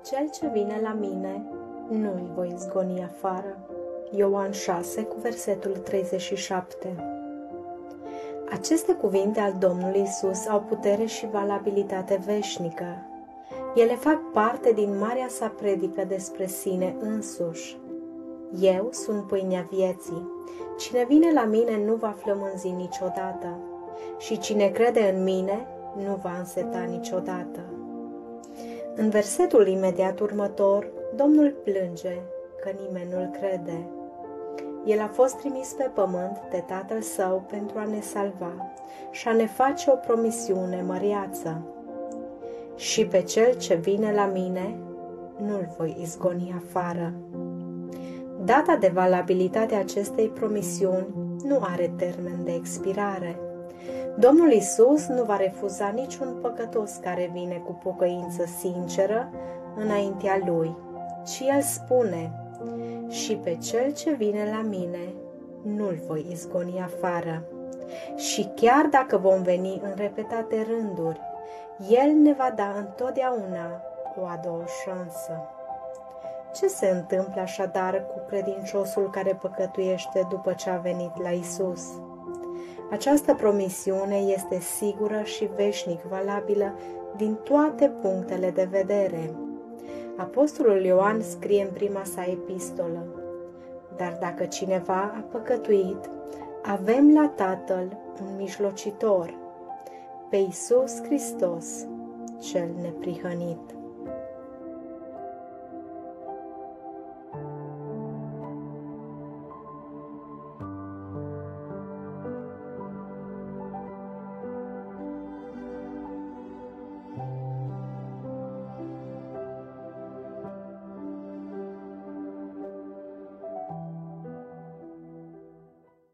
Cel ce vine la mine, nu-l voi izgoni afară. Ioan 6, cu versetul 37. Aceste cuvinte al Domnului Isus au putere și valabilitate veșnică. Ele fac parte din marea sa predică despre sine însuși. Eu sunt pâinea vieții. Cine vine la mine nu va flămânzi niciodată și cine crede în mine nu va înseta niciodată. În versetul imediat următor, Domnul plânge că nimeni nu-l crede. El a fost trimis pe pământ de Tatăl Său pentru a ne salva și a ne face o promisiune măreață. Și pe cel ce vine la mine, nu-l voi izgoni afară. Data de valabilitate a acestei promisiuni nu are termen de expirare. Domnul Isus nu va refuza niciun păcătos care vine cu pocăință sinceră înaintea Lui, ci El spune: și pe cel ce vine la mine, nu-l voi izgoni afară. Și chiar dacă vom veni în repetate rânduri, El ne va da întotdeauna o a doua șansă. Ce se întâmplă așadar cu credinciosul care păcătuiește după ce a venit la Isus? Această promisiune este sigură și veșnic valabilă din toate punctele de vedere. Apostolul Ioan scrie în prima sa epistolă: dar dacă cineva a păcătuit, avem la Tatăl un mijlocitor, pe Iisus Hristos, cel neprihănit.